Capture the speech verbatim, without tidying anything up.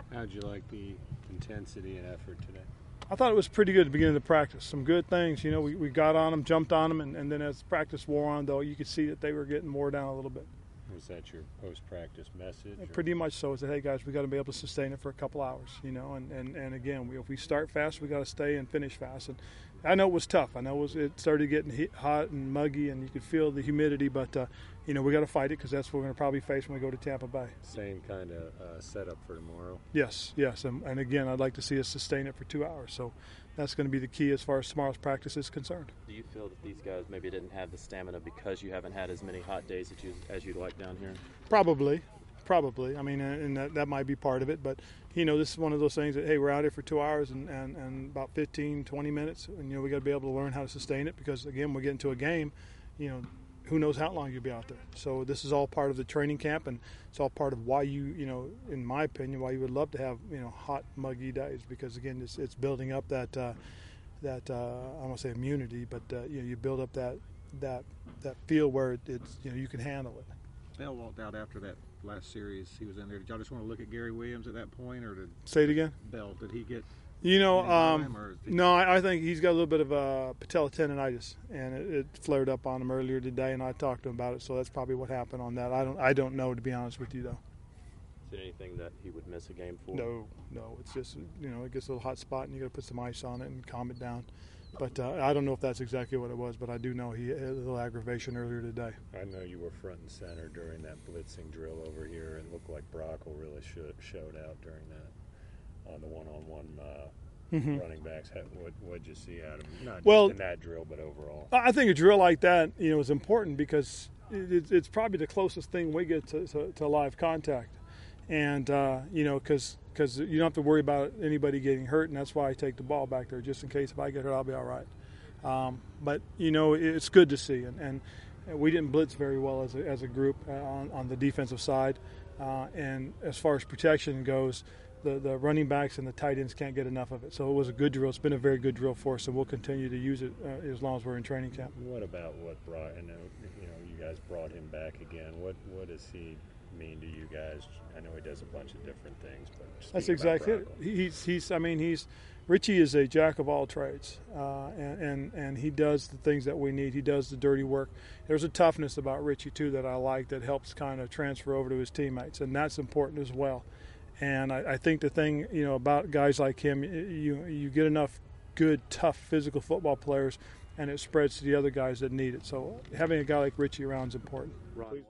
How'd you like the intensity and effort today? I thought it was pretty good at the beginning of the practice. Some good things, you know, we, we got on them, jumped on them, and, and then as practice wore on, though, you could see that they were getting wore down a little bit. Was that your post-practice message? Or? Pretty much so. I said, hey, guys, we got to be able to sustain it for a couple hours, you know, and, and, and again, we, if we start fast, we got to stay and finish fast. And I know it was tough. I know it, was, it started getting hot and muggy, and you could feel the humidity, but, uh, you know, we got to fight it because that's what we're going to probably face when we go to Tampa Bay. Same kind of uh, setup for tomorrow? Yes, yes. And, and again, I'd like to see us sustain it for two hours. So that's going to be the key as far as tomorrow's practice is concerned. Do you feel that these guys maybe didn't have the stamina because you haven't had as many hot days as, you, as you'd like down here? Probably. Probably. I mean, and that, that might be part of it. But, you know, this is one of those things that, hey, we're out here for two hours and, and, and about fifteen, twenty minutes. And, you know, we got to be able to learn how to sustain it because, again, we're getting to a game, you know, who knows how long you'll be out there. So this is all part of the training camp, and it's all part of why you, you know, in my opinion, why you would love to have, you know, hot, muggy days because, again, it's, it's building up that, uh, that uh, I don't want to say immunity, but, uh, you know, you build up that, that, that feel where it's, you know, you can handle it. Bell walked out after that last series. He was in there. Did y'all just want to look at Gary Williams at that point, or did say it again? Bell, did he get? You know, um, time, he... no, I, I think he's got a little bit of uh, patella tendonitis, and it, it flared up on him earlier today, and I talked to him about it. So that's probably what happened on that. I don't, I don't know, to be honest with you, though. Is it anything that he would miss a game for? No, no. It's just, you know, it gets a little hot spot, and you got to put some ice on it and calm it down. But uh, I don't know if that's exactly what it was, but I do know he had a little aggravation earlier today. I know you were front and center during that blitzing drill over here, and looked like Brockle really should, showed out during that on the one-on-one uh, mm-hmm. running backs. What what'd you see out of him? Not well, just in that drill, but overall. I think a drill like that, you know, is important because it, it's probably the closest thing we get to, to, to live contact, and uh, you know, because. Because you don't have to worry about anybody getting hurt, and that's why I take the ball back there, just in case if I get hurt, I'll be all right. Um, but, you know, it's good to see. And, and we didn't blitz very well as a, as a group uh, on, on the defensive side. Uh, and as far as protection goes, the, the running backs and the tight ends can't get enough of it. So it was a good drill. It's been a very good drill for us, and we'll continue to use it uh, as long as we're in training camp. What about what brought, you know, you know, you guys brought him back again. What, what does he mean to you guys? I know he does a bunch of different things, but that's exactly it. He's he's I mean he's Richie is a jack of all trades, uh, and, and and he does the things that we need. He does the dirty work. There's a toughness about Richie too that I like that helps kind of transfer over to his teammates, and that's important as well. And I, I think the thing, you know, about guys like him, you you get enough good, tough, physical football players, and it spreads to the other guys that need it. So having a guy like Richie around is important. Ron.